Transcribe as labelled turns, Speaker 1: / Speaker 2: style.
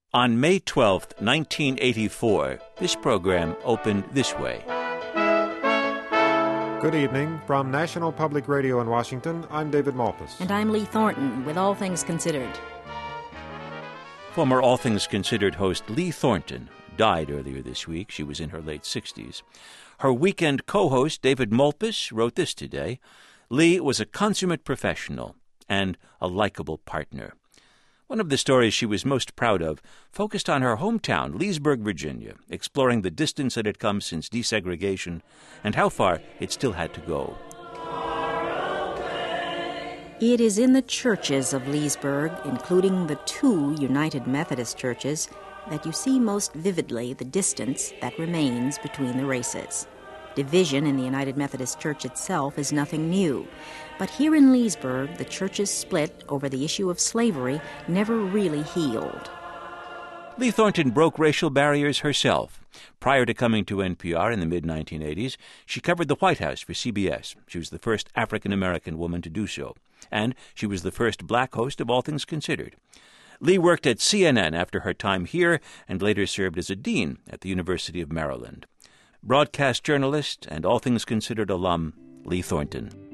Speaker 1: On May 12, 1984, this program opened this way.
Speaker 2: Good evening. From National Public Radio in Washington, I'm David Malpass.
Speaker 3: And I'm Lee Thornton with All Things Considered.
Speaker 1: Former All Things Considered host Lee Thornton died earlier this week. She was in her late 60s. Her weekend co-host, David Malpass, wrote this today. Lee was a consummate professional and a likable partner. One of the stories she was most proud of focused on her hometown, Leesburg, Virginia, exploring the distance that had come since desegregation and how far it still had to go.
Speaker 3: It is in the churches of Leesburg, including the two United Methodist churches, that you see most vividly the distance that remains between the races. Division in the United Methodist Church itself is nothing new. But here in Leesburg, the church's split over the issue of slavery never really healed.
Speaker 1: Lee Thornton broke racial barriers herself. Prior to coming to NPR in the mid-1980s, she covered the White House for CBS. She was the first African-American woman to do so. And she was the first black host of All Things Considered. Lee worked at CNN after her time here and later served as a dean at the University of Maryland. Broadcast journalist and All Things Considered alum, Lee Thornton.